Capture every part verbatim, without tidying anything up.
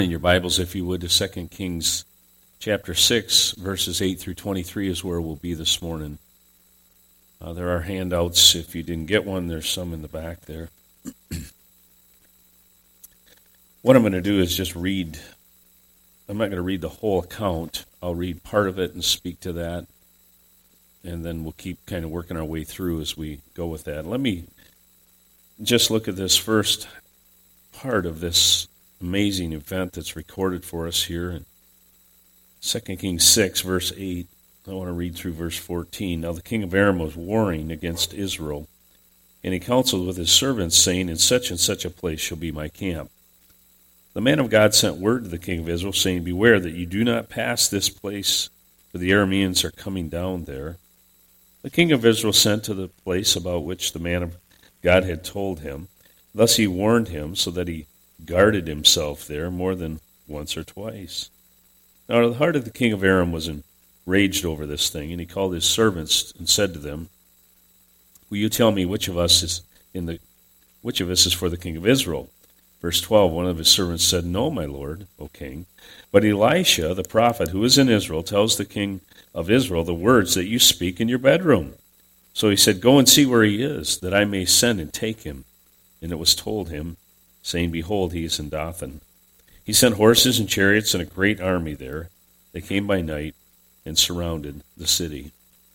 In your Bibles, if you would, to Second Kings chapter six, verses eight through twenty-three is where we'll be this morning. Uh, there are handouts. If you didn't get one, there's some in the back there. What I'm going to do is just read. I'm not going to read the whole account. I'll read part of it and speak to that, and then we'll keep kind of working our way through as we go with that. Let me just look at this first part of this amazing event that's recorded for us here in Second Kings six, verse eight. I want to read through verse fourteen. Now the king of Aram was warring against Israel, and he counseled with his servants, saying, In such and such a place shall be my camp. The man of God sent word to the king of Israel, saying, Beware that you do not pass this place, for the Arameans are coming down there. The king of Israel sent to the place about which the man of God had told him. Thus he warned him, so that he guarded himself there more than once or twice. Now the heart of the king of Aram was enraged over this thing, and he called his servants and said to them, Will you tell me which of us is in the which of us is for the king of Israel? Verse twelve, one of his servants said, No, my lord, O king. But Elisha, the prophet who is in Israel, tells the king of Israel the words that you speak in your bedroom. So he said, Go and see where he is, that I may send and take him. And it was told him, saying, Behold, he is in Dothan. He sent horses and chariots and a great army there. They came by night and surrounded the city.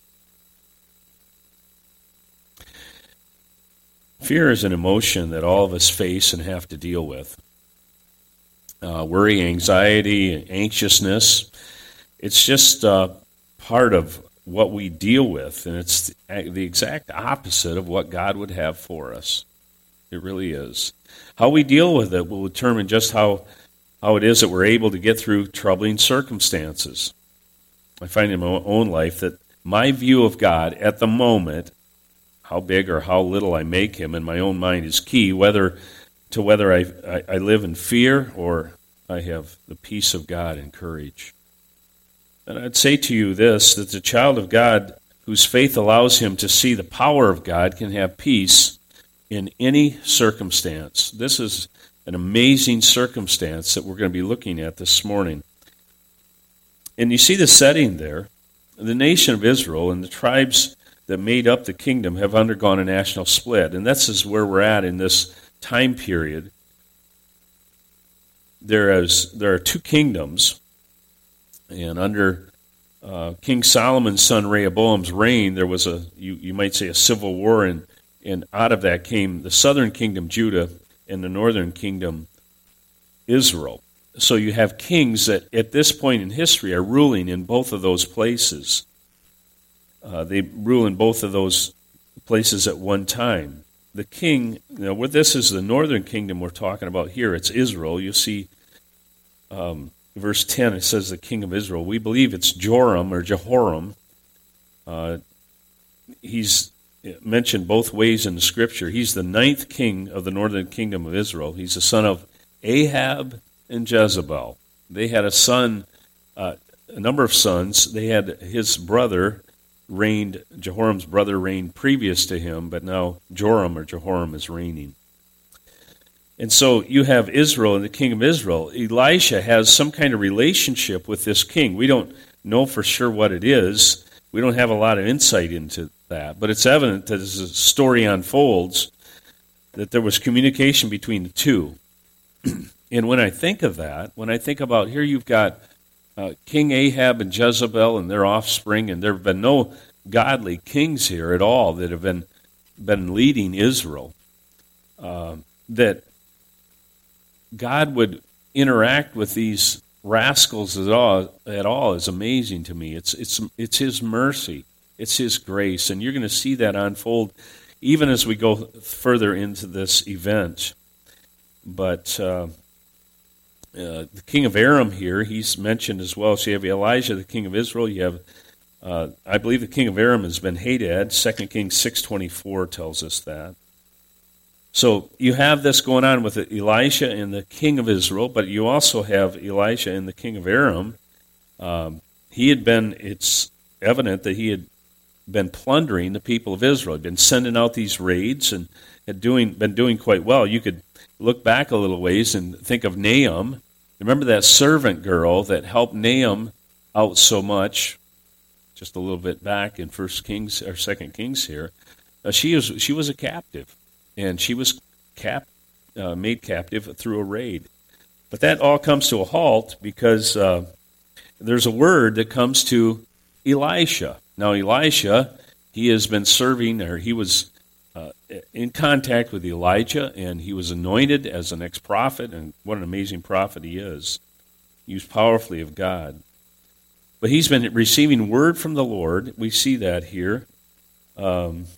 Fear is an emotion that all of us face and have to deal with. Uh, worry, anxiety, anxiousness. It's just uh, part of what we deal with, and it's the, the exact opposite of what God would have for us. It really is. How we deal with it will determine just how, how it is that we're able to get through troubling circumstances. I find in my own life that my view of God at the moment, how big or how little I make him in my own mind, is key, whether to whether I, I, I live in fear or I have the peace of God and courage. And I'd say to you this, that the child of God whose faith allows him to see the power of God can have peace in any circumstance. This is an amazing circumstance that we're going to be looking at this morning. And you see the setting there. The nation of Israel and the tribes that made up the kingdom have undergone a national split. And this is where we're at in this time period. There is there are two kingdoms, and under uh, King Solomon's son Rehoboam's reign, there was a, you, you might say, a civil war, and And out of that came the southern kingdom, Judah, and the northern kingdom, Israel. So you have kings that at this point in history are ruling in both of those places. Uh, they rule in both of those places at one time. The king, you know, where this is the northern kingdom we're talking about here, it's Israel. You see um, verse ten, it says the king of Israel. We believe it's Joram or Jehoram. Uh, he's mentioned both ways in the Scripture. He's the ninth king of the northern kingdom of Israel. He's the son of Ahab and Jezebel. They had a son, uh, a number of sons. They had his brother reigned, Jehoram's brother reigned previous to him, but now Joram or Jehoram is reigning. And so you have Israel and the king of Israel. Elisha has some kind of relationship with this king. We don't know for sure what it is. We don't have a lot of insight into that, but it's evident that as the story unfolds that there was communication between the two. And when I think of that, when I think about here you've got uh, King Ahab and Jezebel and their offspring, and there have been no godly kings here at all that have been, been leading Israel, uh, that God would interact with these rascals at all, at all is amazing to me. It's it's it's His mercy, it's His grace, and you're going to see that unfold even as we go further into this event. But uh, uh, the king of Aram here, he's mentioned as well. So you have Elijah, the king of Israel. You have, uh, I believe, the king of Aram has been Hadad. Second Kings six twenty-four tells us that. So you have this going on with Elisha and the king of Israel, but you also have Elisha and the king of Aram. Um, he had been, it's evident that he had been plundering the people of Israel. He'd been sending out these raids and had doing been doing quite well. You could look back a little ways and think of Nahum Remember that servant girl that helped Nahum out so much, just a little bit back in First Kings or Second Kings here. Uh, she was she was a captive, and she was cap uh, made captive through a raid. But that all comes to a halt because uh, there's a word that comes to Elisha. Now Elisha, he has been serving, or he was uh, in contact with Elijah, and he was anointed as the next prophet, and what an amazing prophet he is, used powerfully of God. But he's been receiving word from the Lord. We see that here um,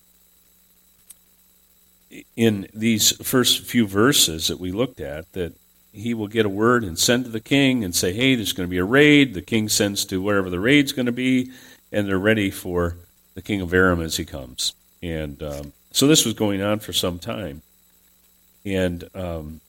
in these first few verses that we looked at, that he will get a word and send to the king and say, hey, there's going to be a raid. The king sends to wherever the raid's going to be, and they're ready for the king of Aram as he comes. And um, so this was going on for some time. And um,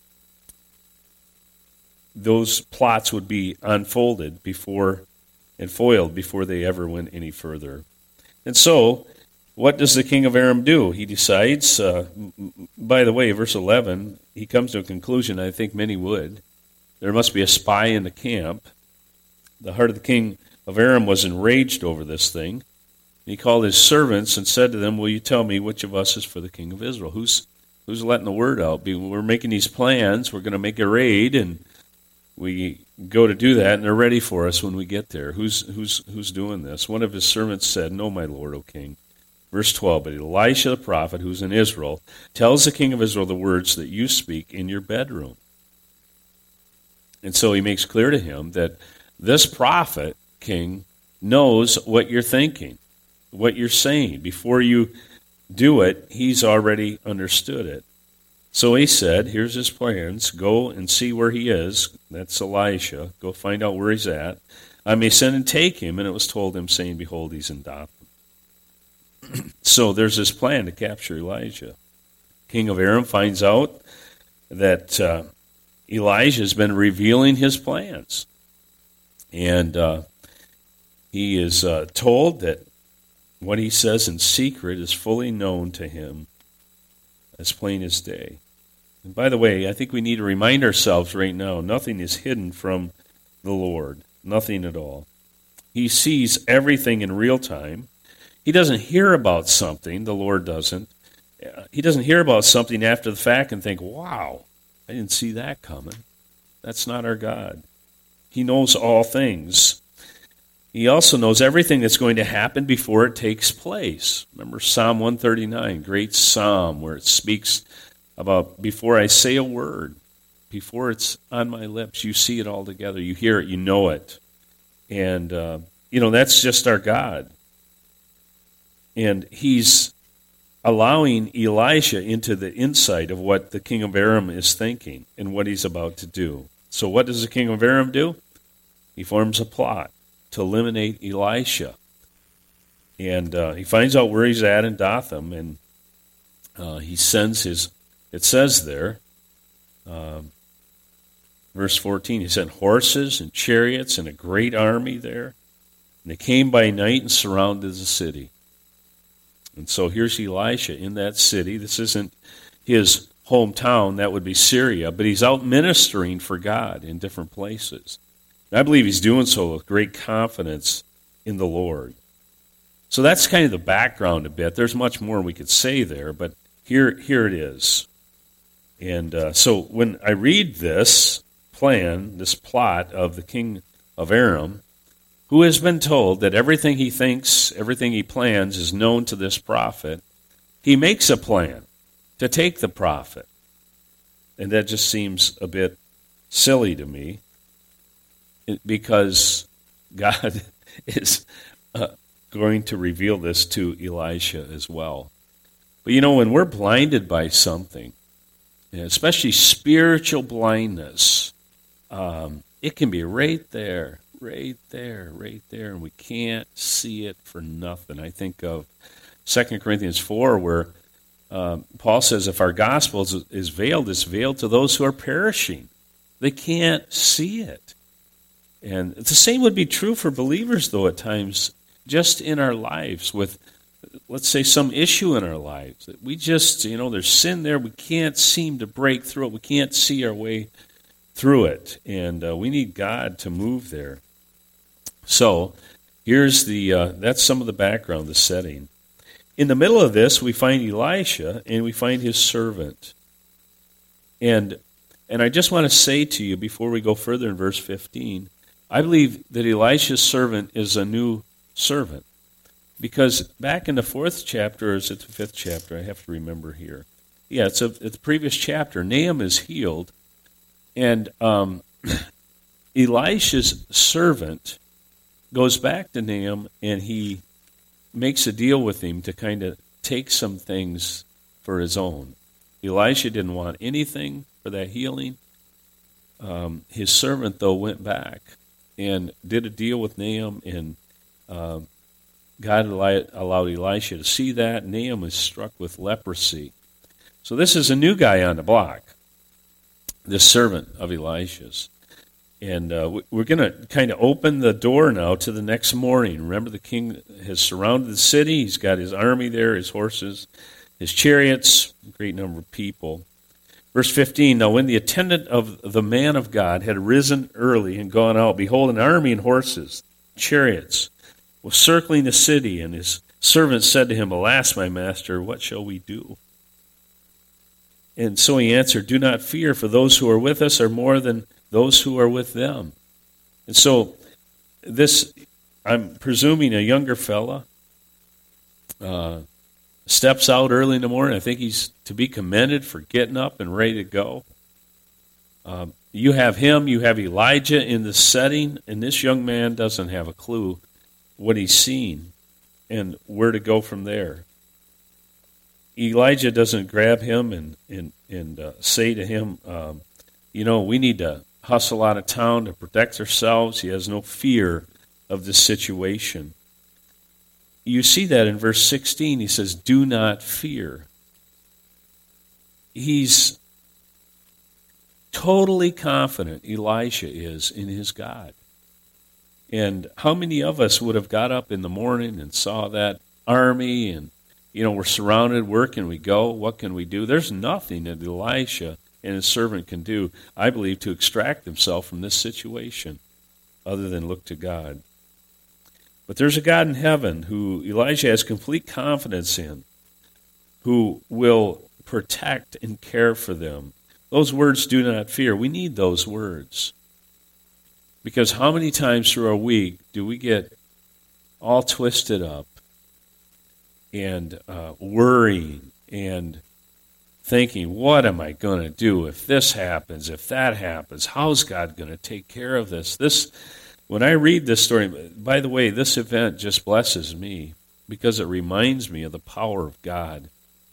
those plots would be unfolded before and foiled before they ever went any further. And so, what does the king of Aram do? He decides, uh, by the way, verse eleven, he comes to a conclusion, I think many would. There must be a spy in the camp. The heart of the king of Aram was enraged over this thing. He called his servants and said to them, will you tell me which of us is for the king of Israel? Who's who's letting the word out? We're making these plans. We're going to make a raid, and we go to do that, and they're ready for us when we get there. Who's who's who's doing this? One of his servants said, no, my lord, O king. Verse twelve, but Elisha the prophet, who's in Israel, tells the king of Israel the words that you speak in your bedroom. And so he makes clear to him that this prophet, king, knows what you're thinking, what you're saying. Before you do it, he's already understood it. So he said, here's his plans. Go and see where he is. That's Elisha. Go find out where he's at. I may send and take him. And it was told him, saying, behold, he's in Dothan. So there's this plan to capture Elijah. King of Aram finds out that uh, Elijah has been revealing his plans. And uh, he is uh, told that what he says in secret is fully known to him, as plain as day. And by the way, I think we need to remind ourselves right now, nothing is hidden from the Lord. Nothing at all. He sees everything in real time. He doesn't hear about something, the Lord doesn't. He doesn't hear about something after the fact and think, wow, I didn't see that coming. That's not our God. He knows all things. He also knows everything that's going to happen before it takes place. Remember Psalm one thirty-nine, great psalm, where it speaks about before I say a word, before it's on my lips, you see it all together. You hear it, you know it. And, uh, you know, that's just our God. And he's allowing Elisha into the insight of what the king of Aram is thinking and what he's about to do. So what does the king of Aram do? He forms a plot to eliminate Elisha. And uh, he finds out where he's at in Dothan, and uh, he sends his, it says there, um, verse fourteen, he sent horses and chariots and a great army there. And they came by night and surrounded the city. And so here's Elisha in that city. This isn't his hometown, that would be Syria, but he's out ministering for God in different places. And I believe he's doing so with great confidence in the Lord. So that's kind of the background a bit. There's much more we could say there, but here, here it is. And uh, so when I read this plan, this plot of the king of Aram, who has been told that everything he thinks, everything he plans is known to this prophet, he makes a plan to take the prophet. And that just seems a bit silly to me, because God is uh, going to reveal this to Elisha as well. But you know, when we're blinded by something, especially spiritual blindness, um, it can be right there. Right there, right there, and we can't see it for nothing. I think of Second Corinthians four, where uh, Paul says, if our gospel is, is veiled, it's veiled to those who are perishing. They can't see it. And the same would be true for believers, though, at times, just in our lives with, let's say, some issue in our lives. That we just, you know, there's sin there. We can't seem to break through it. We can't see our way through it, and uh, we need God to move there. So here's the uh, that's some of the background, the setting. In the middle of this, we find Elisha, and we find his servant. And and I just want to say to you before we go further in verse fifteen, I believe that Elisha's servant is a new servant. Because back in the fourth chapter, or is it the fifth chapter? I have to remember here. Yeah, it's, a, it's the previous chapter. Nahum is healed, and um, Elisha's servant goes back to Nahum, and he makes a deal with him to kind of take some things for his own. Elisha didn't want anything for that healing. Um, his servant, though, went back and did a deal with Nahum, and uh, God allowed Elisha to see that. Nahum was struck with leprosy. So this is a new guy on the block, this servant of Elisha's. And uh, we're going to kind of open the door now to the next morning. Remember, the king has surrounded the city. He's got his army there, his horses, his chariots, a great number of people. Verse fifteen, now when the attendant of the man of God had risen early and gone out, behold, an army and horses, chariots, was circling the city, and his servant said to him, alas, my master, what shall we do? And so he answered, do not fear, for those who are with us are more than those who are with them. And so this, I'm presuming a younger fella, uh, steps out early in the morning. I think he's to be commended for getting up and ready to go. Um, you have him, you have Elijah in the setting, and this young man doesn't have a clue what he's seen and where to go from there. Elijah doesn't grab him and and, and uh, say to him, um, you know, we need to hustle out of town to protect ourselves. He has no fear of this situation. You see that in verse sixteen. He says, do not fear. He's totally confident, Elisha is, in his God. And how many of us would have got up in the morning and saw that army and, you know, we're surrounded, where can we go? What can we do? There's nothing that Elisha and his servant can do, I believe, to extract himself from this situation other than look to God. But there's a God in heaven who Elijah has complete confidence in, who will protect and care for them. Those words, do not fear, we need those words. Because how many times through our week do we get all twisted up and uh, worrying and thinking, what am I going to do if this happens, if that happens? How's God going to take care of this? This, when I read this story, by the way, this event just blesses me because it reminds me of the power of God.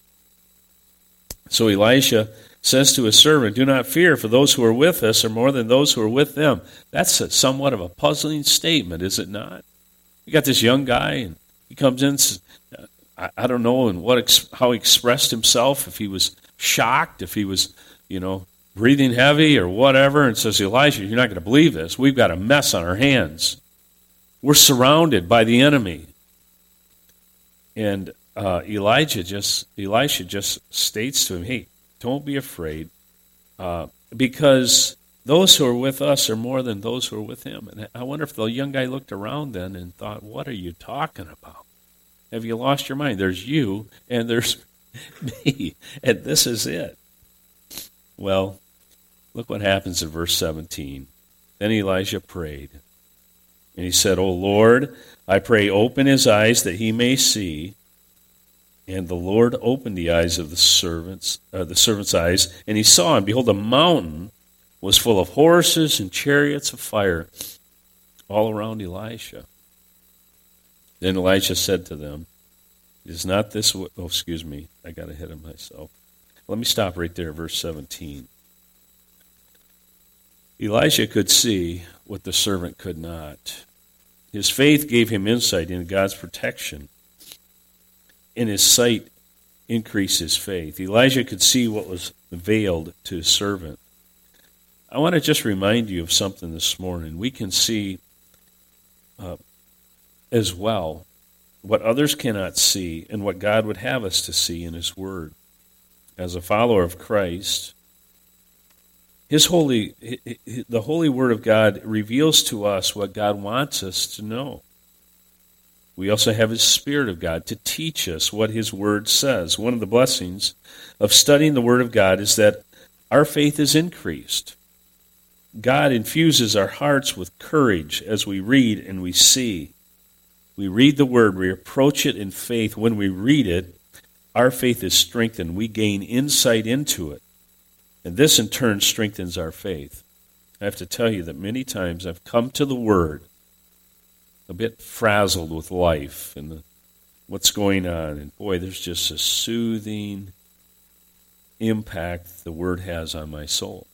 So Elisha says to his servant, do not fear, for those who are with us are more than those who are with them. That's a, somewhat of a puzzling statement, is it not? You got this young guy, and he comes in, I, I don't know and what ex, how he expressed himself, if he was shocked, if he was, you know, breathing heavy or whatever, and says, Elisha, you're not going to believe this. We've got a mess on our hands. We're surrounded by the enemy. And uh, Elijah just, Elisha just states to him, hey, don't be afraid, uh, because those who are with us are more than those who are with him. And I wonder if the young guy looked around then and thought, what are you talking about? Have you lost your mind? There's you, and there's me, and this is it. Well, look what happens in verse seventeen. Then Elijah prayed, and he said, O Lord, I pray, open his eyes that he may see. And the Lord opened the eyes of the servants, uh, the servant's eyes, and he saw, and behold, the mountain was full of horses and chariots of fire all around Elisha. Then Elisha said to them, is not this what, oh, excuse me, I got ahead of myself. Let me stop right there, verse seventeen. Elisha could see what the servant could not. His faith gave him insight into God's protection. In his sight increased his faith. Elijah could see what was veiled to his servant. I want to just remind you of something this morning. We can see uh, as well what others cannot see and what God would have us to see in his word. As a follower of Christ, His holy, the holy Word of God reveals to us what God wants us to know. We also have His Spirit of God to teach us what His Word says. One of the blessings of studying the Word of God is that our faith is increased. God infuses our hearts with courage as we read and we see. We read the Word, we approach it in faith. When we read it, our faith is strengthened. We gain insight into it. And this in turn strengthens our faith. I have to tell you that many times I've come to the Word a bit frazzled with life and the, what's going on. And boy, there's just a soothing impact the Word has on my soul.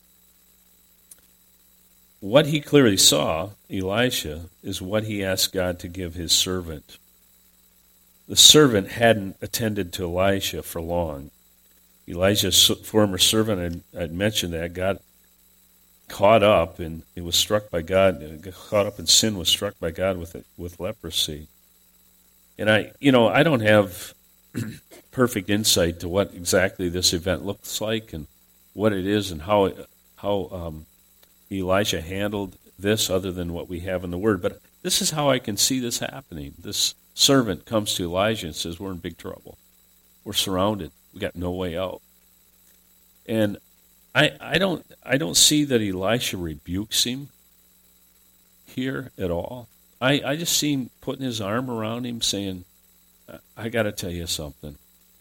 What he clearly saw, Elisha, is what he asked God to give his servant. The servant hadn't attended to Elisha for long. Elijah's former servant had, had mentioned that, got caught up and it was struck by God, caught up in sin, was struck by God with with leprosy. And I, you know, I don't have perfect insight to what exactly this event looks like and what it is and how how um, Elisha handled this, other than what we have in the Word. But this is how I can see this happening. This servant comes to Elijah and says, "We're in big trouble. We're surrounded. We got no way out." And I, I don't I don't see that Elisha rebukes him here at all. I, I just see him putting his arm around him saying, I, I got to tell you something.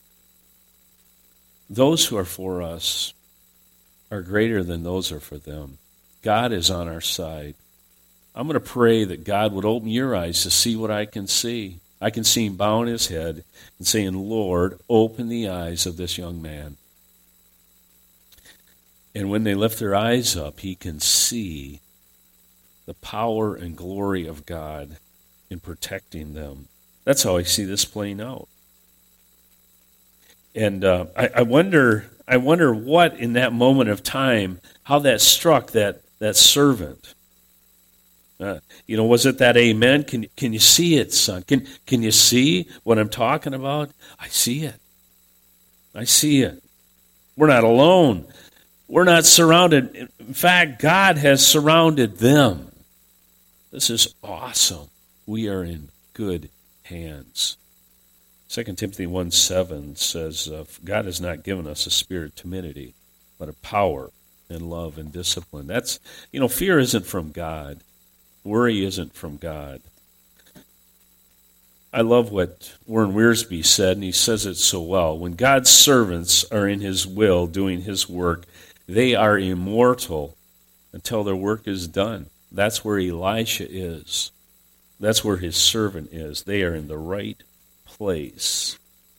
Those who are for us are greater than those who are for them. God is on our side. I'm going to pray that God would open your eyes to see what I can see. I can see him bowing his head and saying, "Lord, open the eyes of this young man." And when they lift their eyes up, he can see the power and glory of God in protecting them. That's how I see this playing out. And uh, I, I wonder, I wonder what in that moment of time, how that struck that that servant. Uh, you know, was it that amen? Can can you see it, son? Can can you see what I'm talking about? I see it. I see it. We're not alone. We're not surrounded. In fact, God has surrounded them. This is awesome. We are in good hands. Second Timothy one seven says, uh, God has not given us a spirit of timidity, but of power and love and discipline. That's, you know, fear isn't from God. Worry isn't from God. I love what Warren Wiersbe said, and he says it so well. When God's servants are in his will, doing his work, they are immortal until their work is done. That's where Elisha is. That's where his servant is. They are in the right place.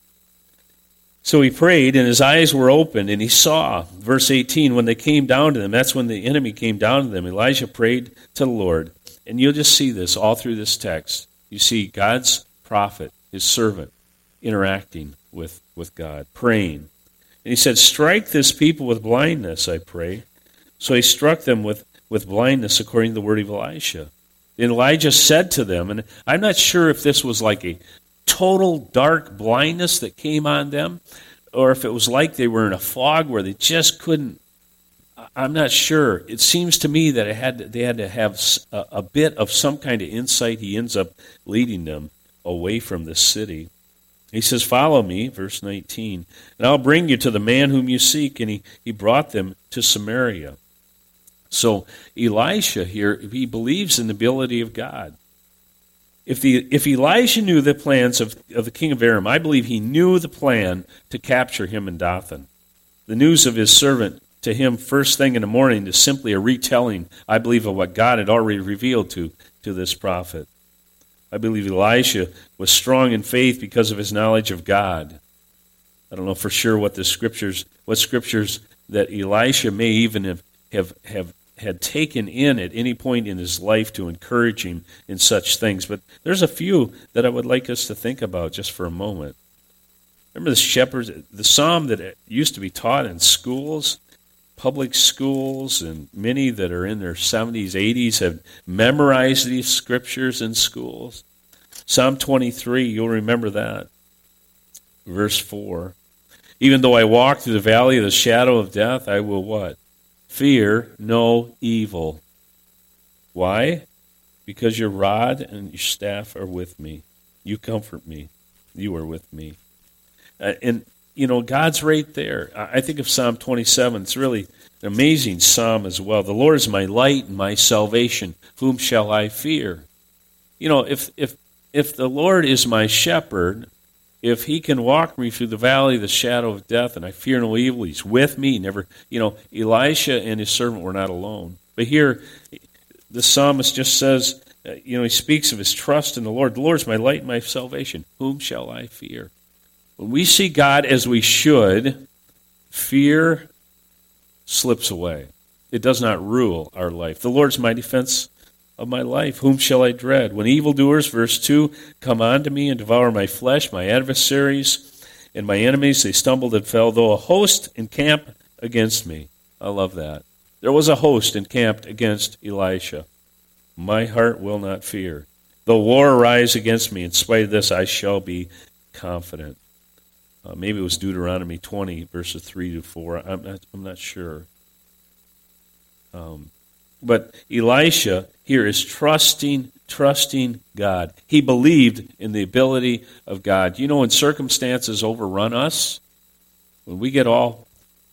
So he prayed, and his eyes were opened, and he saw. Verse eighteen, when they came down to them, that's when the enemy came down to them. Elijah prayed to the Lord. And you'll just see this all through this text. You see God's prophet, his servant, interacting with, with God, praying. And he said, "Strike this people with blindness, I pray." So he struck them with, with blindness according to the word of Elisha. And Elijah said to them, and I'm not sure if this was like a total dark blindness that came on them, or if it was like they were in a fog where they just couldn't. I'm not sure. It seems to me that it had to, they had to have a, a bit of some kind of insight. He ends up leading them away from the city. He says, "Follow me," verse nineteen, "and I'll bring you to the man whom you seek." And he, he brought them to Samaria. So Elisha here, he believes in the ability of God. If the if Elisha knew the plans of, of the king of Aram, I believe he knew the plan to capture him in Dothan. The news of his servant to him first thing in the morning is simply a retelling, I believe, of what God had already revealed to, to this prophet. I believe Elisha was strong in faith because of his knowledge of God. I don't know for sure what the scriptures, what scriptures that Elisha may even have, have, have had taken in at any point in his life to encourage him in such things. But there's a few that I would like us to think about just for a moment. Remember the shepherds, the psalm that used to be taught in schools, public schools, and many that are in their seventies, eighties have memorized these scriptures in schools. Psalm twenty-three, you'll remember that. Verse four, "Even though I walk through the valley of the shadow of death, I will" what? fear no evil. Why? Because your rod and your staff are with me. You comfort me. You are with me. Uh, and, you know, God's right there. I think of Psalm twenty-seven. It's really an amazing psalm as well. The Lord is my light and my salvation. Whom shall I fear? You know, if if if the Lord is my shepherd, if he can walk me through the valley of the shadow of death and I fear no evil, he's with me. Never, you know, Elisha and his servant were not alone. But here, the psalmist just says, uh, you know, he speaks of his trust in the Lord. The Lord is my light and my salvation. Whom shall I fear? When we see God as we should, fear slips away. It does not rule our life. The Lord is my defense of my life. Whom shall I dread? When evildoers, verse two, come unto me and devour my flesh, my adversaries and my enemies, they stumbled and fell, though a host encamp against me. I love that. There was a host encamped against Elisha. My heart will not fear. Though war arise against me, in spite of this, I shall be confident. Uh, maybe it was Deuteronomy twenty, verses three to four. I'm not, I'm not sure. Um, but Elisha here is trusting, trusting God. He believed in the ability of God. You know, when circumstances overrun us, when we get all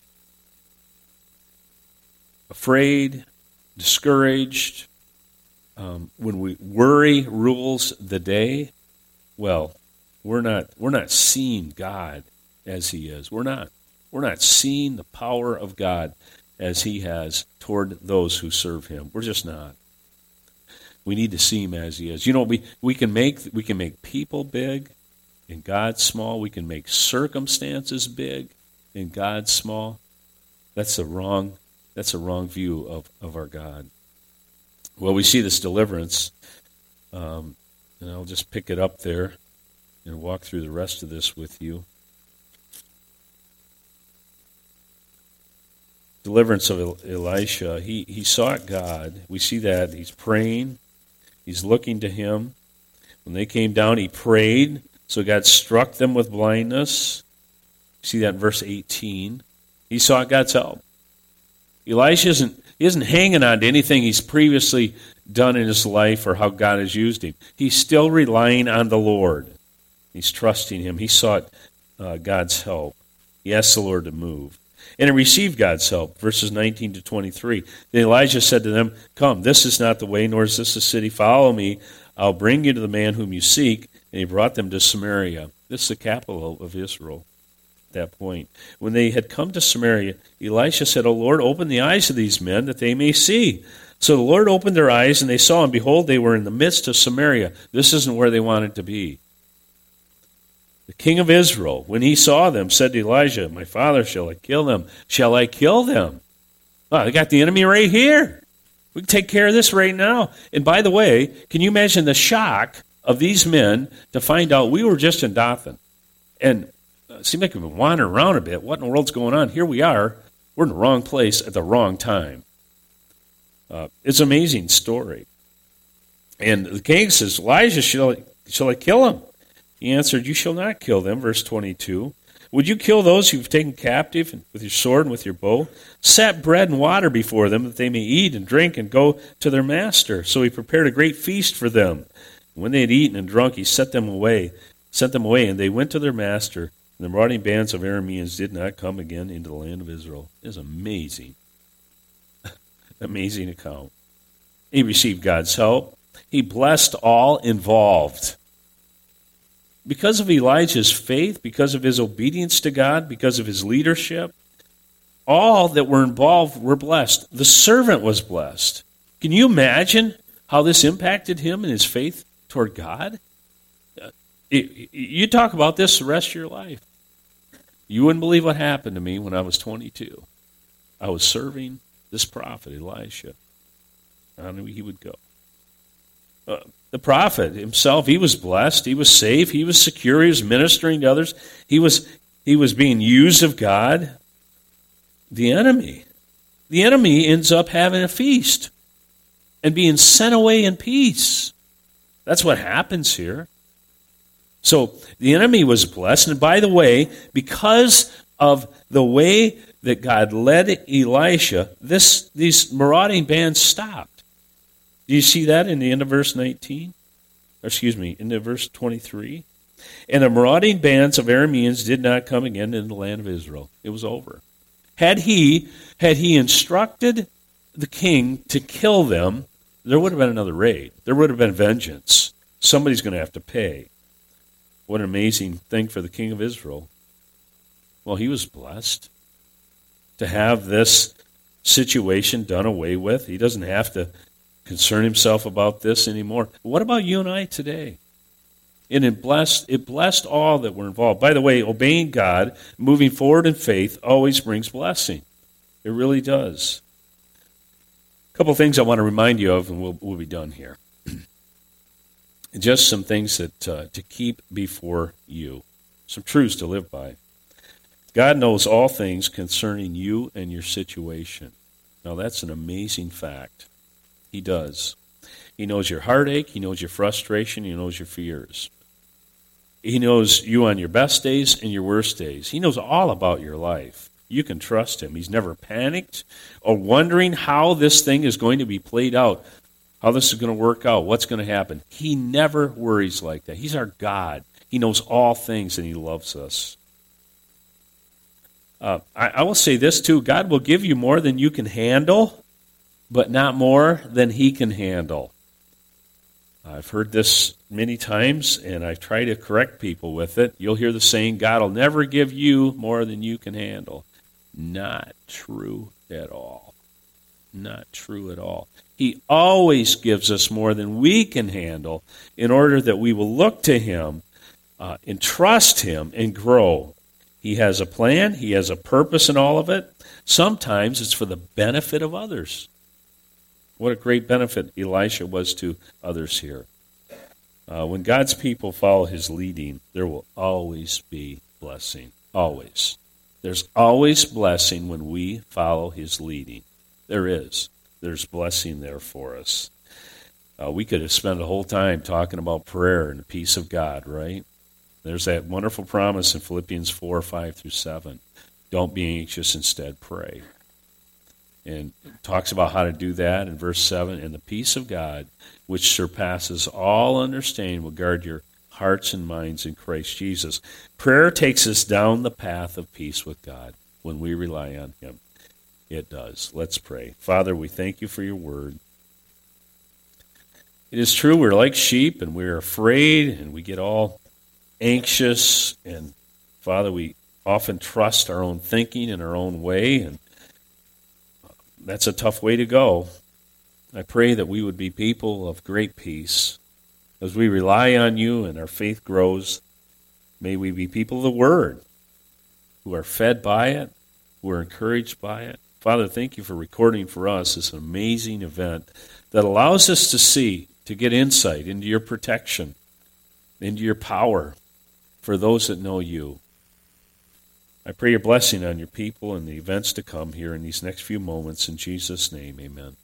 afraid, discouraged, um, when we worry rules the day, well, we're not we're not seeing God as he is. We're not. We're not seeing the power of God as he has toward those who serve him. We're just not. We need to see him as he is. You know, we, we can make we can make people big and God small. We can make circumstances big and God small. That's a wrong that's a wrong view of, of our God. Well, we see this deliverance, um, and I'll just pick it up there and walk through the rest of this with you. Deliverance of Elisha. He he sought God. We see that. He's praying. He's looking to him. When they came down, he prayed. So God struck them with blindness. See that in verse eighteen. He sought God's help. Elisha isn't, he isn't hanging on to anything he's previously done in his life or how God has used him. He's still relying on the Lord. He's trusting him. He sought uh, God's help. He asked the Lord to move. And he received God's help, verses nineteen to twenty-three. Then Elijah said to them, come, this is not the way, nor is this the city. Follow me. I'll bring you to the man whom you seek. And he brought them to Samaria. This is the capital of Israel at that point. When they had come to Samaria, Elisha said, O Lord, open the eyes of these men that they may see. So the Lord opened their eyes, and they saw, and behold, they were in the midst of Samaria. This isn't where they wanted to be. The king of Israel, when he saw them, said to Elijah, my father, shall I kill them? Shall I kill them? Oh, they got the enemy right here. We can take care of this right now. And by the way, can you imagine the shock of these men to find out we were just in Dothan? And it seemed like we've been wandering around a bit. What in the world's going on? Here we are. We're in the wrong place at the wrong time. Uh, it's an amazing story. And the king says, Elijah, shall I, shall I kill him? He answered, you shall not kill them, verse twenty-two. Would you kill those you've taken captive with your sword and with your bow? Set bread and water before them, that they may eat and drink and go to their master. So he prepared a great feast for them. When they had eaten and drunk, he sent them away, sent them away, and they went to their master. And the marauding bands of Arameans did not come again into the land of Israel. It is amazing. Amazing account. He received God's help. He blessed all involved. Because of Elijah's faith, because of his obedience to God, because of his leadership, all that were involved were blessed. The servant was blessed. Can you imagine how this impacted him and his faith toward God? You talk about this the rest of your life. You wouldn't believe what happened to me when I was twenty-two. I was serving this prophet, Elisha. I knew he would go. Uh, the prophet himself, he was blessed. He was safe. He was secure. He was ministering to others. He was he was being used of God. The enemy. The enemy ends up having a feast and being sent away in peace. That's what happens here. So the enemy was blessed. And by the way, because of the way that God led Elisha, this these marauding bands stopped. Do you see that in the end of verse nineteen? Or excuse me, in the verse twenty-three? And the marauding bands of Arameans did not come again into the land of Israel. It was over. Had he, had he instructed the king to kill them, there would have been another raid. There would have been vengeance. Somebody's going to have to pay. What an amazing thing for the king of Israel. Well, he was blessed to have this situation done away with. He doesn't have to concern himself about this anymore. What about you and I today? And it blessed, it blessed all that were involved. By the way, obeying God, moving forward in faith, always brings blessing. It really does. A couple things I want to remind you of, and we'll, we'll be done here. Just some things that uh, to keep before you. Some truths to live by. God knows all things concerning you and your situation. Now, that's an amazing fact. He does. He knows your heartache. He knows your frustration. He knows your fears. He knows you on your best days and your worst days. He knows all about your life. You can trust him. He's never panicked or wondering how this thing is going to be played out, how this is going to work out, what's going to happen. He never worries like that. He's our God. He knows all things, and he loves us. Uh, I, I will say this, too. God will give you more than you can handle, but not more than he can handle. I've heard this many times, and I try to correct people with it. You'll hear the saying, God will never give you more than you can handle. Not true at all. Not true at all. He always gives us more than we can handle in order that we will look to him uh, and trust him and grow. He has a plan. He has a purpose in all of it. Sometimes it's for the benefit of others. What a great benefit Elisha was to others here. Uh, when God's people follow his leading, there will always be blessing. Always. There's always blessing when we follow his leading. There is. There's blessing there for us. Uh, we could have spent a whole time talking about prayer and the peace of God, right? There's that wonderful promise in Philippians four, five through seven. Don't be anxious, instead pray. And it talks about how to do that in verse seven. And the peace of God, which surpasses all understanding, will guard your hearts and minds in Christ Jesus. Prayer takes us down the path of peace with God when we rely on him. It does. Let's pray. Father, we thank you for your word. It is true, we're like sheep, and we're afraid, and we get all anxious. And, Father, we often trust our own thinking and our own way, and that's a tough way to go. I pray that we would be people of great peace. As we rely on you and our faith grows, may we be people of the Word who are fed by it, who are encouraged by it. Father, thank you for recording for us this amazing event that allows us to see, to get insight into your protection, into your power for those that know you. I pray your blessing on your people and the events to come here in these next few moments. In Jesus' name, amen.